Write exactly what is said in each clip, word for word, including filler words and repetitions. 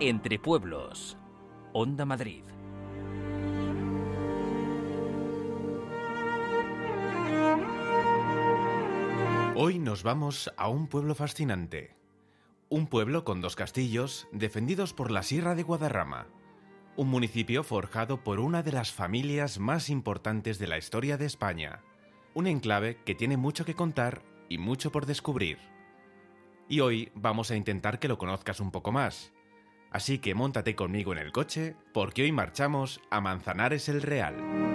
Entre Pueblos, Onda Madrid. Hoy nos vamos a un pueblo fascinante. Un pueblo con dos castillos defendidos por la Sierra de Guadarrama. Un municipio forjado por una de las familias más importantes de la historia de España. Un enclave que tiene mucho que contar y mucho por descubrir. Y hoy vamos a intentar que lo conozcas un poco más. Así que móntate conmigo en el coche, porque hoy marchamos a Manzanares el Real.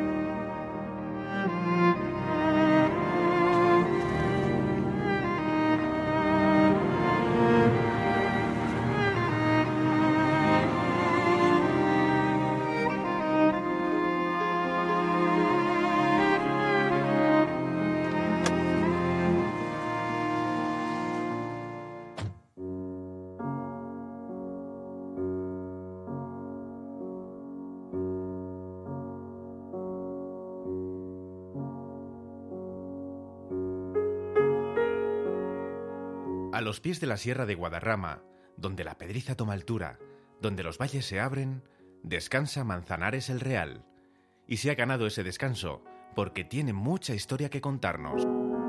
A los pies de la Sierra de Guadarrama, donde la Pedriza toma altura, donde los valles se abren, descansa Manzanares el Real. Y se ha ganado ese descanso, porque tiene mucha historia que contarnos.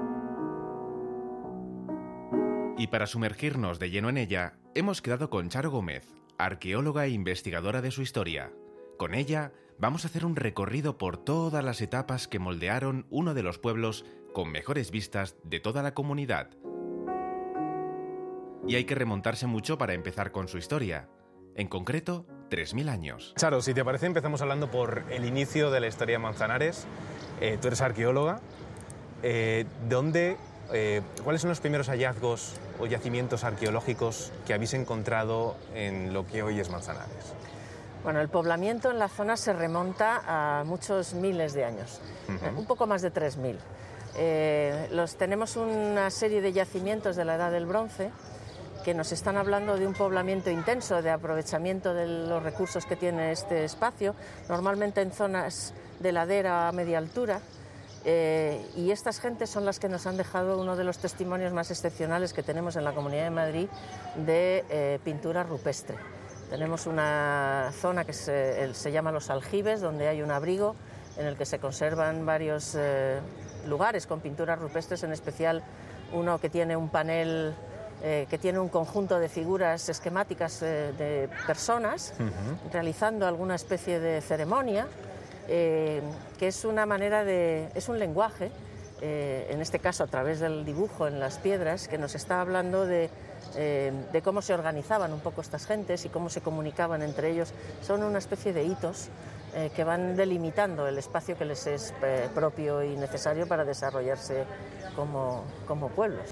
Y para sumergirnos de lleno en ella, hemos quedado con Charo Gómez, arqueóloga e investigadora de su historia. Con ella vamos a hacer un recorrido por todas las etapas que moldearon uno de los pueblos con mejores vistas de toda la comunidad. Y hay que remontarse mucho para empezar con su historia. En concreto, tres mil años. Charo, si te parece, empezamos hablando por el inicio de la historia de Manzanares. Eh, tú eres arqueóloga. Eh, ¿dónde, eh, ¿Cuáles son los primeros hallazgos o yacimientos arqueológicos que habéis encontrado en lo que hoy es Manzanares? Bueno, el poblamiento en la zona se remonta a muchos miles de años, uh-huh. un poco más de tres mil. Eh, los, tenemos una serie de yacimientos de la Edad del Bronce que nos están hablando de un poblamiento intenso, de aprovechamiento de los recursos que tiene este espacio, normalmente en zonas de ladera a media altura, eh, y estas gentes son las que nos han dejado uno de los testimonios más excepcionales que tenemos en la Comunidad de Madrid de eh, pintura rupestre. Tenemos una zona que se, se llama Los Aljibes, donde hay un abrigo en el que se conservan varios eh, lugares con pinturas rupestres, en especial uno que tiene un panel Eh, que tiene un conjunto de figuras esquemáticas eh, de personas uh-huh. realizando alguna especie de ceremonia, eh, que es una manera de, es un lenguaje, eh, en este caso a través del dibujo en las piedras, que nos está hablando de, eh, de cómo se organizaban un poco estas gentes y cómo se comunicaban entre ellos. Son una especie de hitos eh, que van delimitando el espacio que les es eh, propio y necesario para desarrollarse como, como pueblos.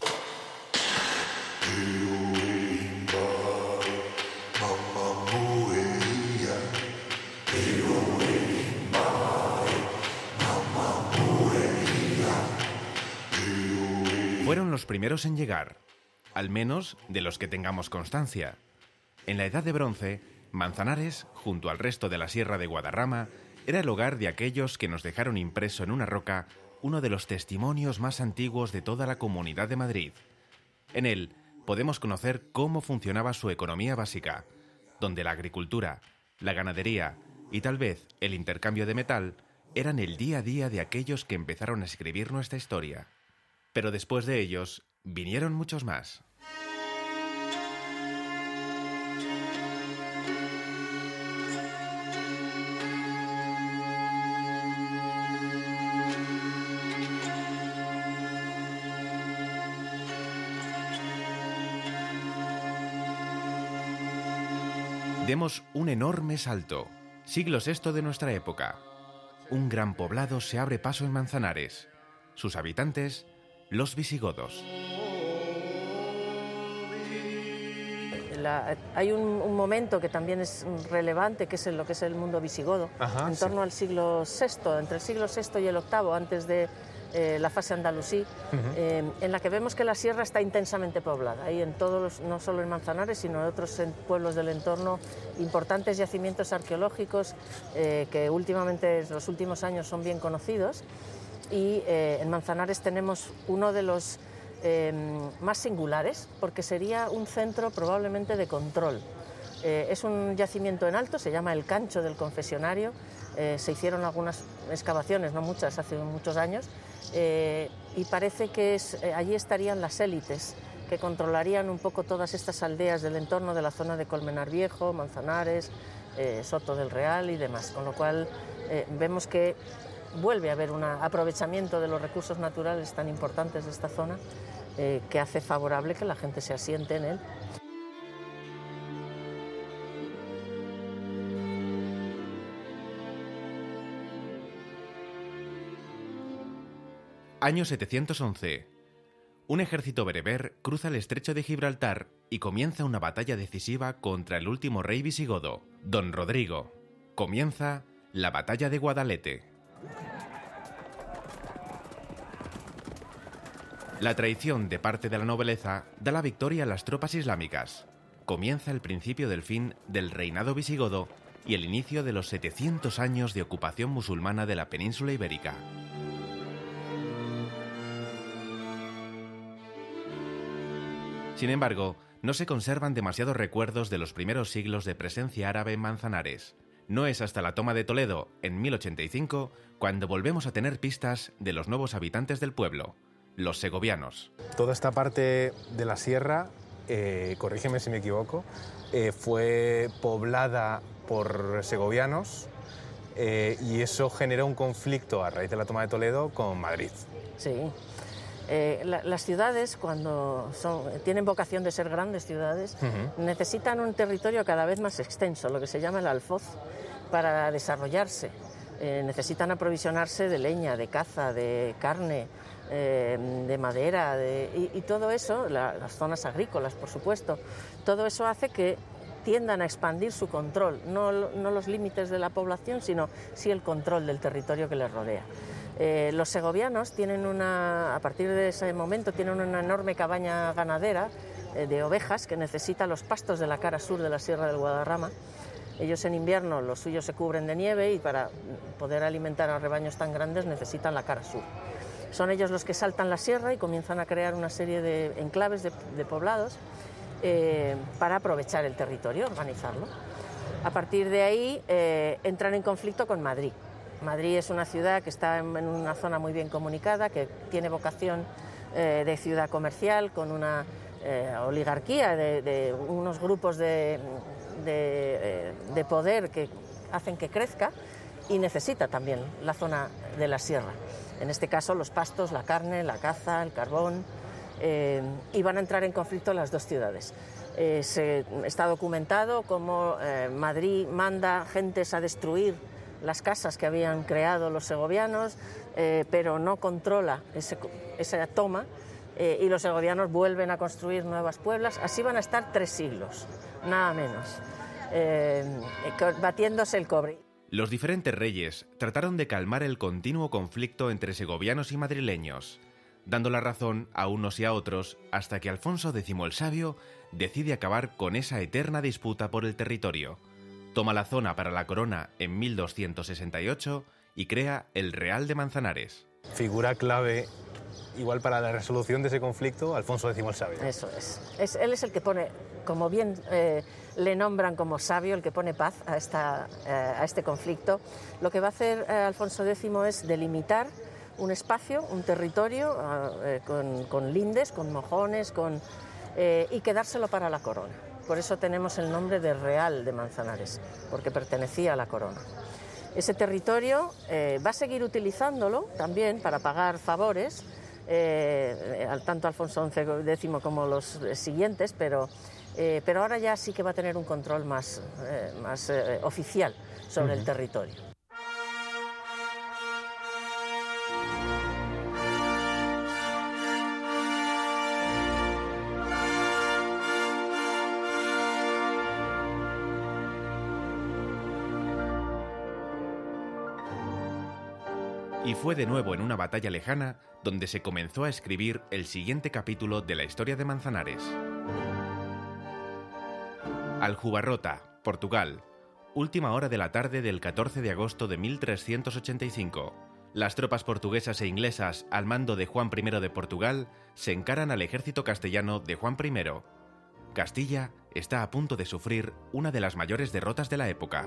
Fueron los primeros en llegar, al menos de los que tengamos constancia. En la Edad de Bronce, Manzanares, junto al resto de la Sierra de Guadarrama, era el hogar de aquellos que nos dejaron impreso en una roca uno de los testimonios más antiguos de toda la Comunidad de Madrid. En él podemos conocer cómo funcionaba su economía básica, donde la agricultura, la ganadería y tal vez el intercambio de metal eran el día a día de aquellos que empezaron a escribir nuestra historia. Pero después de ellos, vinieron muchos más. Demos un enorme salto, siglo sexto de nuestra época. Un gran poblado se abre paso en Manzanares. Sus habitantes, los visigodos. La, hay un, un momento que también es relevante, que es en lo que es el mundo visigodo, Ajá, en torno sí. al siglo sexto, entre el siglo sexto y el octavo, antes de eh, la fase andalusí, uh-huh. eh, en la que vemos que la sierra está intensamente poblada. Hay en todos los, no solo en Manzanares, sino en otros en pueblos del entorno, importantes yacimientos arqueológicos eh, que últimamente, en los últimos años, son bien conocidos. Y eh, en Manzanares tenemos uno de los eh, más singulares, porque sería un centro probablemente de control. Eh, es un yacimiento en alto, se llama el Cancho del Confesionario. Eh, se hicieron algunas excavaciones, no muchas, hace muchos años, eh, y parece que es, eh, allí estarían las élites que controlarían un poco todas estas aldeas del entorno de la zona de Colmenar Viejo, Manzanares, eh, Soto del Real y demás, con lo cual eh, vemos que vuelve a haber un aprovechamiento de los recursos naturales tan importantes de esta zona, eh, que hace favorable que la gente se asiente en él. Año setecientos once. Un ejército bereber cruza el estrecho de Gibraltar y comienza una batalla decisiva contra el último rey visigodo, Don Rodrigo. Comienza la batalla de Guadalete. La traición de parte de la nobleza da la victoria a las tropas islámicas. Comienza el principio del fin del reinado visigodo y el inicio de los setecientos años de ocupación musulmana de la península ibérica. Sin embargo, no se conservan demasiados recuerdos de los primeros siglos de presencia árabe en Manzanares. No es hasta la toma de Toledo, en mil ochenta y cinco, cuando volvemos a tener pistas de los nuevos habitantes del pueblo, los segovianos. Toda esta parte de la sierra, eh, corrígeme si me equivoco, eh, fue poblada por segovianos eh, y eso generó un conflicto a raíz de la toma de Toledo con Madrid. Sí. Eh, la, las ciudades, cuando son, tienen vocación de ser grandes ciudades, uh-huh. necesitan un territorio cada vez más extenso, lo que se llama el alfoz, para desarrollarse. Eh, necesitan aprovisionarse de leña, de caza, de carne, eh, de madera, de, y, y todo eso, la, las zonas agrícolas, por supuesto, todo eso hace que tiendan a expandir su control, no, no los límites de la población, sino sí el control del territorio que les rodea. Eh, los segovianos tienen una, a partir de ese momento, tienen una enorme cabaña ganadera eh, de ovejas que necesita los pastos de la cara sur de la Sierra del Guadarrama. Ellos en invierno, los suyos se cubren de nieve y para poder alimentar a rebaños tan grandes necesitan la cara sur. Son ellos los que saltan la sierra y comienzan a crear una serie de enclaves de, de poblados eh, para aprovechar el territorio, organizarlo. A partir de ahí eh, entran en conflicto con Madrid. Madrid es una ciudad que está en una zona muy bien comunicada, que tiene vocación eh, de ciudad comercial, con una eh, oligarquía de, de unos grupos de, de, eh, de poder que hacen que crezca y necesita también la zona de la sierra. En este caso los pastos, la carne, la caza, el carbón, eh, y van a entrar en conflicto las dos ciudades. Eh, se, está documentado cómo eh, Madrid manda gentes a destruir las casas que habían creado los segovianos, eh, pero no controla ese, esa toma eh, y los segovianos vuelven a construir nuevas pueblas. Así van a estar tres siglos, nada menos, eh, batiéndose el cobre. Los diferentes reyes trataron de calmar el continuo conflicto entre segovianos y madrileños, dando la razón a unos y a otros hasta que Alfonso X el Sabio decide acabar con esa eterna disputa por el territorio. Toma la zona para la corona en mil doscientos sesenta y ocho y crea el Real de Manzanares. Figura clave, igual para la resolución de ese conflicto, Alfonso X el Sabio. Eso es. es él es el que pone, como bien eh, le nombran como sabio, el que pone paz a, esta, eh, a este conflicto. Lo que va a hacer eh, Alfonso X es delimitar un espacio, un territorio eh, con, con lindes, con mojones, con, eh, y quedárselo para la corona. Por eso tenemos el nombre de Real de Manzanares, porque pertenecía a la corona. Ese territorio eh, va a seguir utilizándolo también para pagar favores, eh, tanto Alfonso X como los siguientes, pero, eh, pero ahora ya sí que va a tener un control más, eh, más eh, oficial sobre uh-huh. el territorio. Y fue de nuevo en una batalla lejana donde se comenzó a escribir el siguiente capítulo de la historia de Manzanares. Aljubarrota, Portugal. Última hora de la tarde del catorce de agosto de mil trescientos ochenta y cinco. Las tropas portuguesas e inglesas al mando de Juan I de Portugal se encaran al ejército castellano de Juan I. Castilla está a punto de sufrir una de las mayores derrotas de la época.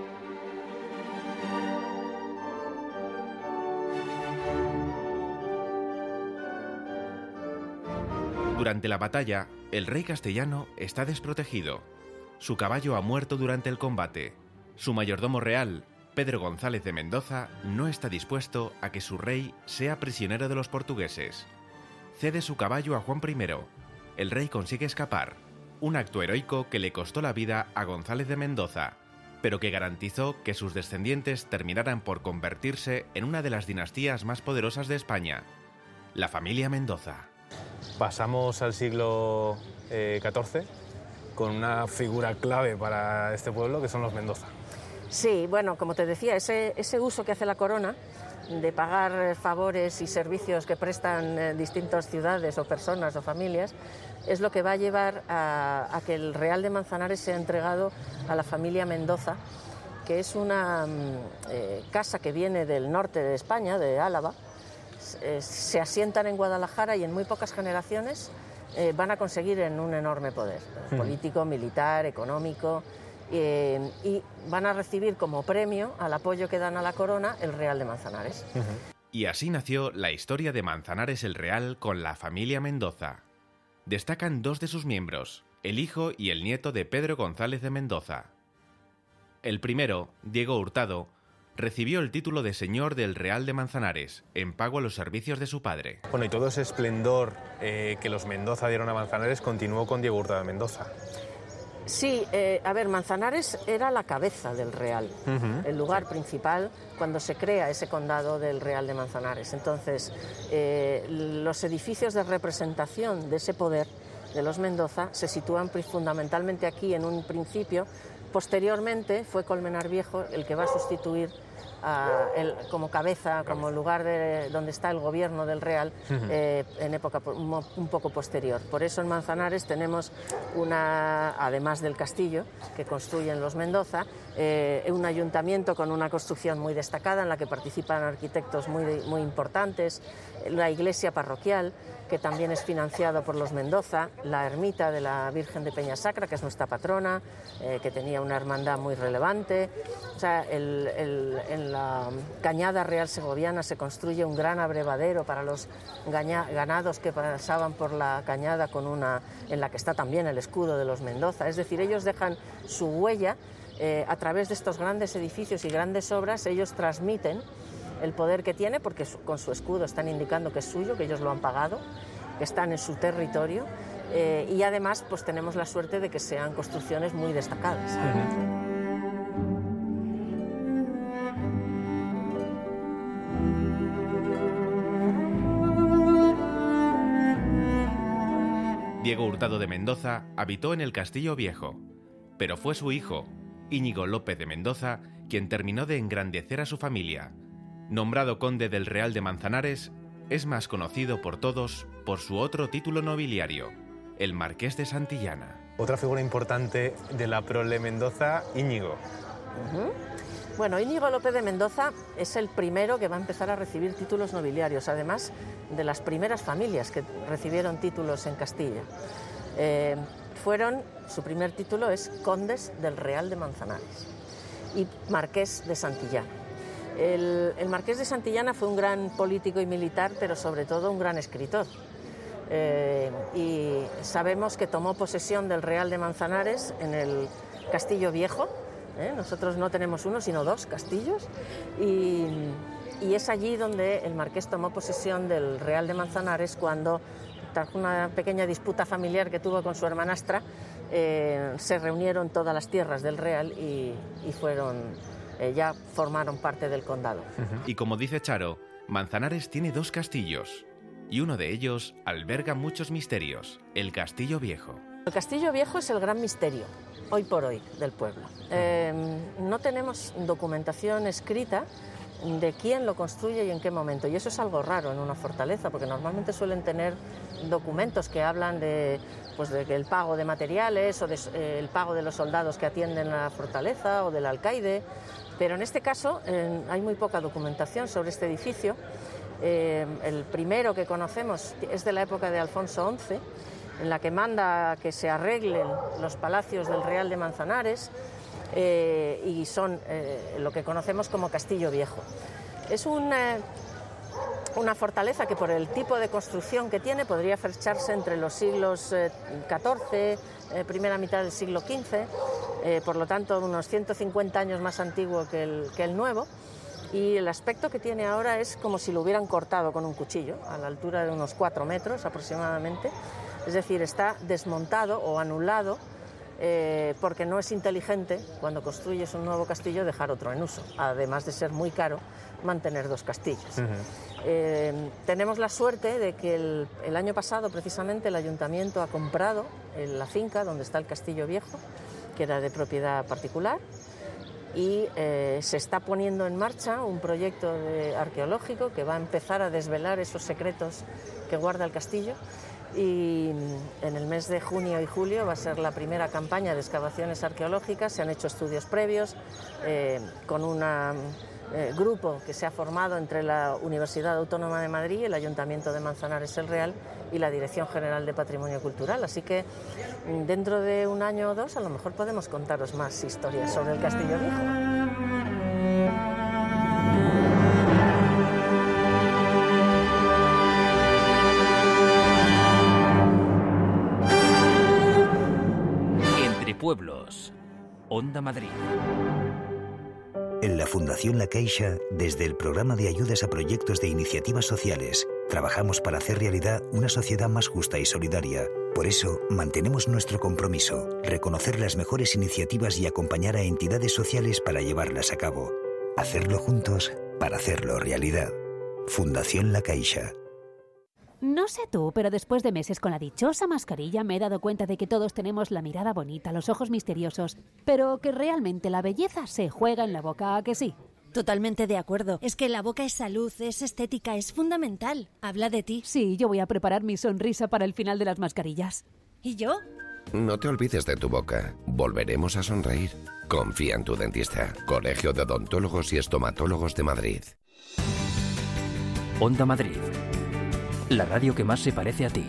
Durante la batalla, el rey castellano está desprotegido. Su caballo ha muerto durante el combate. Su mayordomo real, Pedro González de Mendoza, no está dispuesto a que su rey sea prisionero de los portugueses. Cede su caballo a Juan primero. El rey consigue escapar, un acto heroico que le costó la vida a González de Mendoza, pero que garantizó que sus descendientes terminaran por convertirse en una de las dinastías más poderosas de España, la familia Mendoza. Pasamos al siglo eh, catorce con una figura clave para este pueblo, que son los Mendoza. Sí, bueno, como te decía, ese, ese uso que hace la corona de pagar favores y servicios que prestan eh, distintas ciudades o personas o familias es lo que va a llevar a, a que el Real de Manzanares sea entregado a la familia Mendoza, que es una eh, casa que viene del norte de España, de Álava. Eh, se asientan en Guadalajara y en muy pocas generaciones eh, van a conseguir en un enorme poder uh-huh. político, militar, económico, eh, y van a recibir como premio al apoyo que dan a la corona el Real de Manzanares. Uh-huh. Y así nació la historia de Manzanares el Real con la familia Mendoza. Destacan dos de sus miembros, el hijo y el nieto de Pedro González de Mendoza. El primero, Diego Hurtado, recibió el título de señor del Real de Manzanares, en pago a los servicios de su padre. Bueno, y todo ese esplendor eh, que los Mendoza dieron a Manzanares continuó con Diego Hurtado de Mendoza. Sí, eh, a ver, Manzanares era la cabeza del Real, uh-huh. el lugar principal cuando se crea ese condado del Real de Manzanares. Entonces, eh, los edificios de representación de ese poder de los Mendoza se sitúan fundamentalmente aquí en un principio. Posteriormente fue Colmenar Viejo el que va a sustituir a el, como cabeza, como lugar de, donde está el gobierno del Real uh-huh. eh, en época un, un poco posterior. Por eso en Manzanares tenemos una, además del castillo que construyen los Mendoza, eh, un ayuntamiento con una construcción muy destacada en la que participan arquitectos muy, muy importantes, la iglesia parroquial, que también es financiado por los Mendoza, la ermita de la Virgen de Peñasacra, que es nuestra patrona, eh, que tenía una hermandad muy relevante. O sea, el, el, en la Cañada Real Segoviana se construye un gran abrevadero para los gaña, ganados que pasaban por la cañada, con una, en la que está también el escudo de los Mendoza. Es decir, ellos dejan su huella eh, a través de estos grandes edificios y grandes obras. Ellos transmiten el poder que tiene, porque con su escudo están indicando que es suyo, que ellos lo han pagado, que están en su territorio, eh, y además pues tenemos la suerte de que sean construcciones muy destacadas. Uh-huh. Diego Hurtado de Mendoza habitó en el Castillo Viejo, pero fue su hijo, Íñigo López de Mendoza, quien terminó de engrandecer a su familia. Nombrado conde del Real de Manzanares, es más conocido por todos por su otro título nobiliario, el Marqués de Santillana. Otra figura importante de la prole Mendoza, Íñigo. Uh-huh. Bueno, Íñigo López de Mendoza es el primero que va a empezar a recibir títulos nobiliarios, además de las primeras familias que recibieron títulos en Castilla. Eh, fueron, su primer título es Condes del Real de Manzanares y Marqués de Santillana. El, el Marqués de Santillana fue un gran político y militar, pero sobre todo un gran escritor. Eh, y sabemos que tomó posesión del Real de Manzanares en el Castillo Viejo. ¿eh? Nosotros no tenemos uno, sino dos castillos. Y, y es allí donde el Marqués tomó posesión del Real de Manzanares cuando, tras una pequeña disputa familiar que tuvo con su hermanastra, eh, se reunieron todas las tierras del Real y, y fueron... Eh, ya formaron parte del condado. Uh-huh. Y como dice Charo, Manzanares tiene dos castillos, y uno de ellos alberga muchos misterios, el Castillo Viejo. El Castillo Viejo es el gran misterio, hoy por hoy, del pueblo. Eh, no tenemos documentación escrita de quién lo construye y en qué momento, y eso es algo raro en una fortaleza, porque normalmente suelen tener documentos que hablan de, pues, de el pago de materiales o de, eh, el pago de los soldados que atienden a la fortaleza o del alcaide. Pero en este caso eh, hay muy poca documentación sobre este edificio. Eh, el primero que conocemos es de la época de Alfonso once en la que manda que se arreglen los palacios del Real de Manzanares eh, y son eh, lo que conocemos como Castillo Viejo. Es un, eh, una fortaleza que por el tipo de construcción que tiene podría fecharse entre los siglos eh, catorce, eh, primera mitad del siglo quince, eh, por lo tanto unos ciento cincuenta años más antiguo que el, que el nuevo, y el aspecto que tiene ahora es como si lo hubieran cortado con un cuchillo, a la altura de unos cuatro metros aproximadamente, es decir, está desmontado o anulado eh, porque no es inteligente cuando construyes un nuevo castillo dejar otro en uso, además de ser muy caro mantener dos castillos. Uh-huh. Eh, tenemos la suerte de que el, el año pasado precisamente el ayuntamiento ha comprado la finca donde está el Castillo Viejo, que era de propiedad particular, y eh, se está poniendo en marcha un proyecto de, arqueológico que va a empezar a desvelar esos secretos que guarda el castillo, y en el mes de junio y julio va a ser la primera campaña de excavaciones arqueológicas. Se han hecho estudios previos eh, con un eh, grupo que se ha formado entre la Universidad Autónoma de Madrid, el Ayuntamiento de Manzanares el Real y la Dirección General de Patrimonio Cultural, así que dentro de un año o dos a lo mejor podemos contaros más historias sobre el Castillo Viejo. Entre pueblos, Onda Madrid. En la Fundación La Caixa, desde el programa de ayudas a proyectos de iniciativas sociales, trabajamos para hacer realidad una sociedad más justa y solidaria. Por eso, mantenemos nuestro compromiso, reconocer las mejores iniciativas y acompañar a entidades sociales para llevarlas a cabo. Hacerlo juntos para hacerlo realidad. Fundación La Caixa. No sé tú, pero después de meses con la dichosa mascarilla me he dado cuenta de que todos tenemos la mirada bonita, los ojos misteriosos, pero que realmente la belleza se juega en la boca, ¿a que sí? Totalmente de acuerdo. Es que la boca es salud, es estética, es fundamental. Habla de ti. Sí, yo voy a preparar mi sonrisa para el final de las mascarillas. ¿Y yo? No te olvides de tu boca. Volveremos a sonreír. Confía en tu dentista. Colegio de Odontólogos y Estomatólogos de Madrid. Onda Madrid. La radio que más se parece a ti.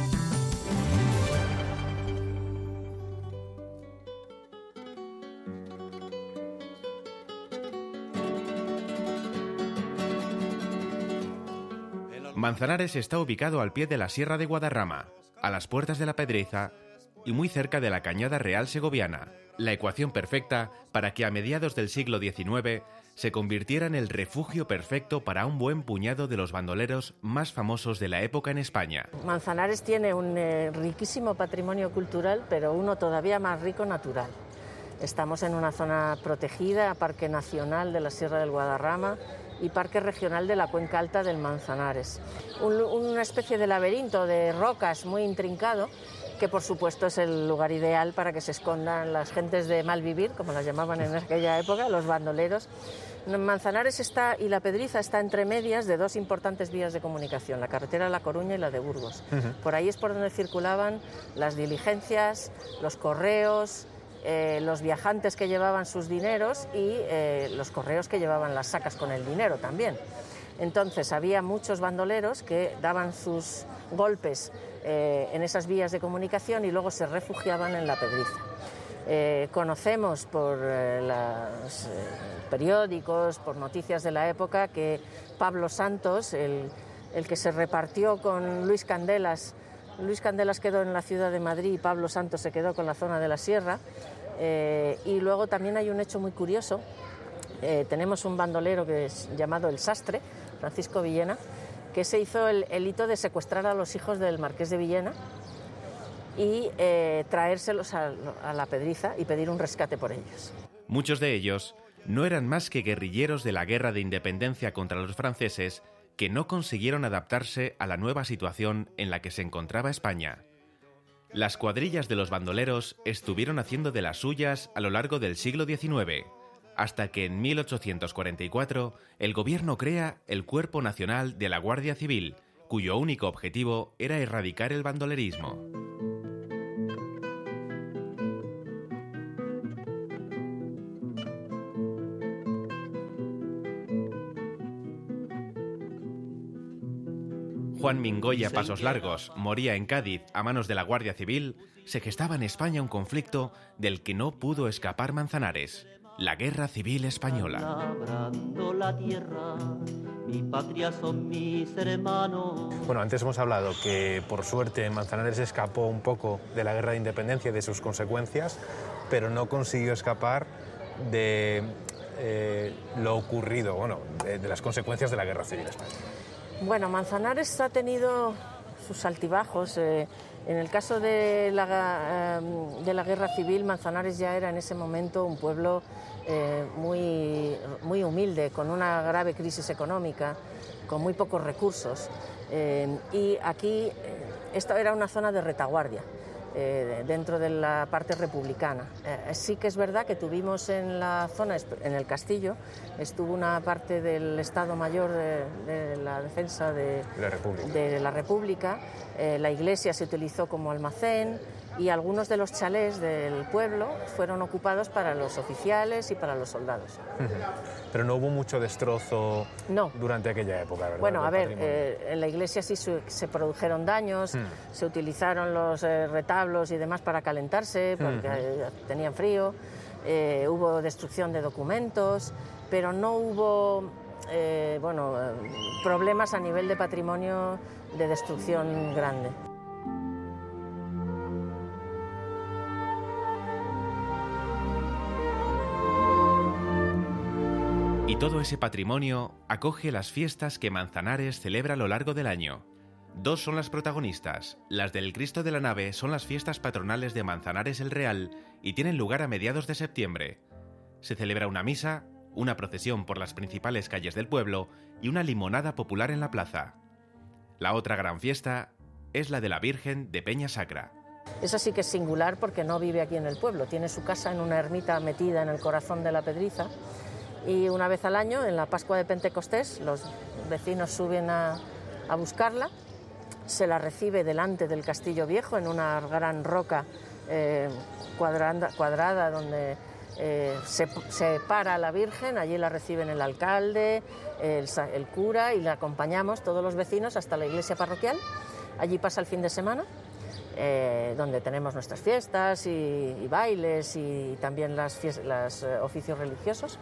Manzanares está ubicado al pie de la Sierra de Guadarrama, a las puertas de la Pedriza y muy cerca de la Cañada Real Segoviana, la ecuación perfecta para que a mediados del siglo diecinueve se convirtiera en el refugio perfecto para un buen puñado de los bandoleros más famosos de la época en España. Manzanares tiene un eh, riquísimo patrimonio cultural, pero uno todavía más rico natural. Estamos en una zona protegida, Parque Nacional de la Sierra del Guadarrama y Parque Regional de la Cuenca Alta del Manzanares. Un, una especie de laberinto de rocas muy intrincado, que por supuesto es el lugar ideal para que se escondan las gentes de mal vivir, como las llamaban en aquella época, los bandoleros. Manzanares está, y La Pedriza está entre medias de dos importantes vías de comunicación, la carretera de La Coruña y la de Burgos. Uh-huh. Por ahí es por donde circulaban las diligencias, los correos, eh, los viajantes que llevaban sus dineros y eh, los correos que llevaban las sacas con el dinero también. Entonces había muchos bandoleros que daban sus golpes eh, en esas vías de comunicación y luego se refugiaban en La Pedriza. Eh, conocemos por eh, los eh, periódicos, por noticias de la época, que Pablo Santos, el, el que se repartió con Luis Candelas, Luis Candelas quedó en la ciudad de Madrid y Pablo Santos se quedó con la zona de la Sierra. Eh, y luego también hay un hecho muy curioso. Eh, tenemos un bandolero que es llamado El Sastre, Francisco Villena, que se hizo el, el hito de secuestrar a los hijos del Marqués de Villena y eh, traérselos a, a La Pedriza y pedir un rescate por ellos. Muchos de ellos no eran más que guerrilleros de la guerra de independencia contra los franceses que no consiguieron adaptarse a la nueva situación en la que se encontraba España. Las cuadrillas de los bandoleros estuvieron haciendo de las suyas a lo largo del siglo diecinueve, hasta que en mil ochocientos cuarenta y cuatro el gobierno crea el Cuerpo Nacional de la Guardia Civil, cuyo único objetivo era erradicar el bandolerismo. Juan Mingoya Pasos Largos moría en Cádiz a manos de la Guardia Civil, se gestaba en España un conflicto del que no pudo escapar Manzanares: la Guerra Civil Española. Labrando la tierra, mi patria son mis hermanos. Bueno, antes hemos hablado que por suerte Manzanares escapó un poco de la Guerra de Independencia y de sus consecuencias, pero no consiguió escapar de eh, lo ocurrido, bueno, de, de las consecuencias de la Guerra Civil Española. Bueno, Manzanares ha tenido sus altibajos. Eh, en el caso de la, eh, de la Guerra Civil, Manzanares ya era en ese momento un pueblo eh, muy, muy humilde, con una grave crisis económica, con muy pocos recursos. Eh, y aquí, eh, esta era una zona de retaguardia. Eh, dentro de la parte republicana. Eh, sí que es verdad que tuvimos en la zona, en el castillo, estuvo una parte del Estado Mayor de, de la Defensa de la República. De la República. Eh, la iglesia se utilizó como almacén y algunos de los chalés del pueblo fueron ocupados para los oficiales y para los soldados. Pero no hubo mucho destrozo no. durante aquella época, ¿verdad? Bueno, a ver, eh, en la iglesia sí se, se produjeron daños, hmm. se utilizaron los eh, retablos y demás para calentarse, porque hmm. eh, tenían frío, eh, hubo destrucción de documentos, pero no hubo eh, bueno, eh, problemas a nivel de patrimonio de destrucción grande. Y todo ese patrimonio acoge las fiestas que Manzanares celebra a lo largo del año. Dos son las protagonistas. Las del Cristo de la Nave son las fiestas patronales de Manzanares el Real y tienen lugar a mediados de septiembre. Se celebra una misa, una procesión por las principales calles del pueblo y una limonada popular en la plaza. La otra gran fiesta es la de la Virgen de Peña Sacra. Esa sí que es singular porque no vive aquí en el pueblo, tiene su casa en una ermita metida en el corazón de la Pedriza. Y una vez al año, en la Pascua de Pentecostés, los vecinos suben a, a buscarla, se la recibe delante del Castillo Viejo, en una gran roca eh, cuadrada, cuadrada donde eh, se, se para la Virgen, allí la reciben el alcalde, el, el cura, y la acompañamos todos los vecinos hasta la iglesia parroquial. Allí pasa el fin de semana, eh, donde tenemos nuestras fiestas y, y bailes y también las, fiestas, los eh, oficios religiosos.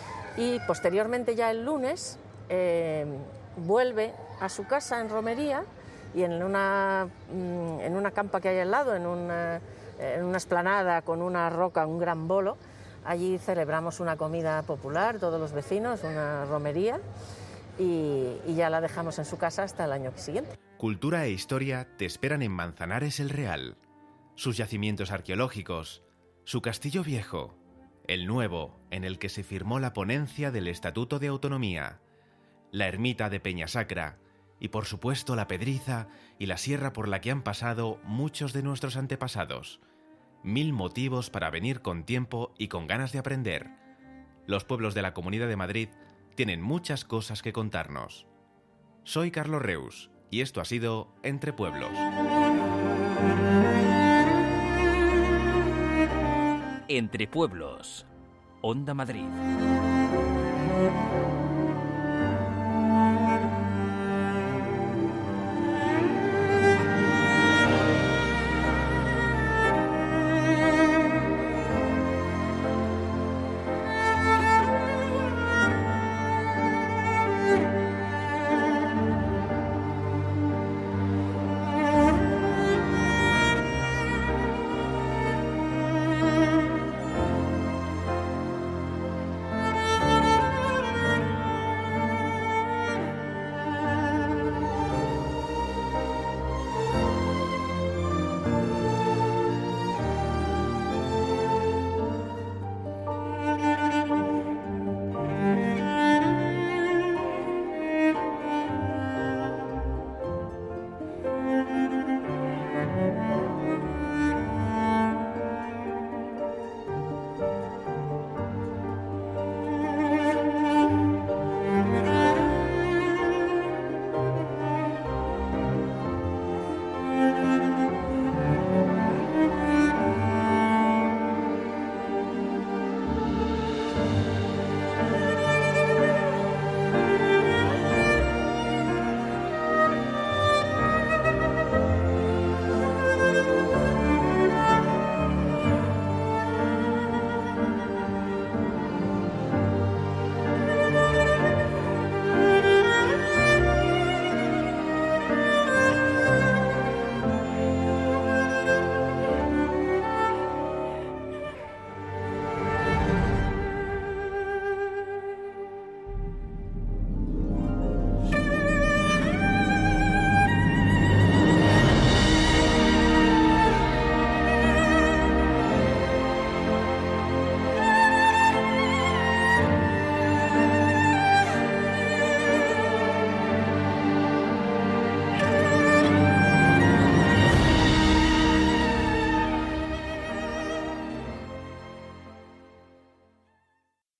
Y posteriormente, ya el lunes, eh, vuelve a su casa en Romería y en una, en una campa que hay al lado, en una, en una explanada con una roca, un gran bolo, allí celebramos una comida popular, todos los vecinos, una romería, y, y ya la dejamos en su casa hasta el año siguiente. Cultura e historia te esperan en Manzanares el Real. Sus yacimientos arqueológicos, su castillo viejo, el nuevo, en el que se firmó la ponencia del Estatuto de Autonomía, la ermita de Peña Sacra y, por supuesto, la Pedriza y la sierra por la que han pasado muchos de nuestros antepasados. Mil motivos para venir con tiempo y con ganas de aprender. Los pueblos de la Comunidad de Madrid tienen muchas cosas que contarnos. Soy Carlos Reus y esto ha sido Entre Pueblos. Entre Pueblos, Onda Madrid.